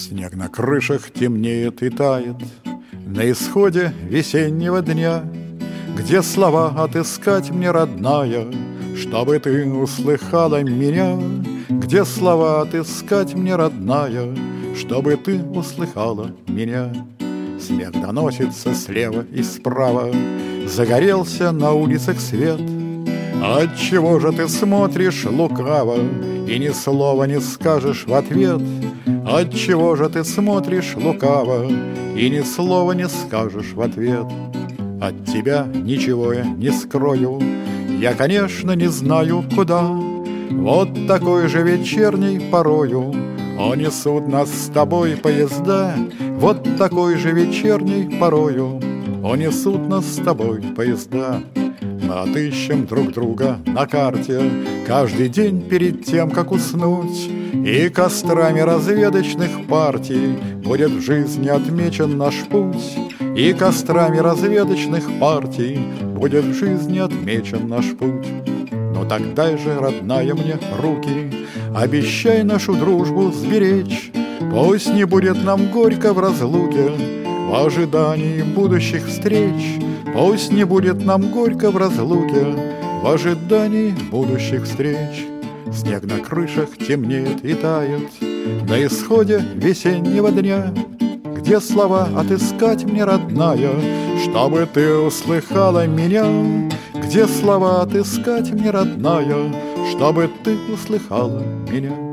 Снег на крышах темнеет и тает на исходе весеннего дня. Где слова отыскать мне, родная, чтобы ты услыхала меня? Где слова отыскать мне, родная, чтобы ты услыхала меня? Снег доносится слева и справа, загорелся на улицах свет. Отчего же ты смотришь лукаво и ни слова не скажешь в ответ? Отчего же ты смотришь лукаво и ни слова не скажешь в ответ? От тебя ничего я не скрою, я, конечно, не знаю куда. Вот такой же вечерней порою унесут нас с тобой поезда. Вот такой же вечерней порою унесут нас с тобой поезда. Мы отыщем друг друга на карте каждый день перед тем, как уснуть, и кострами разведочных партий будет в жизни отмечен наш путь. И кострами разведочных партий будет в жизни отмечен наш путь. Но так дай же, родная, мне руки, обещай нашу дружбу сберечь. Пусть не будет нам горько в разлуке в ожидании будущих встреч. Пусть не будет нам горько в разлуке в ожидании будущих встреч. Снег на крышах темнеет и тает на исходе весеннего дня. Где слова отыскать мне, родная, чтобы ты услыхала меня? Где слова отыскать мне, родная, чтобы ты услыхала меня?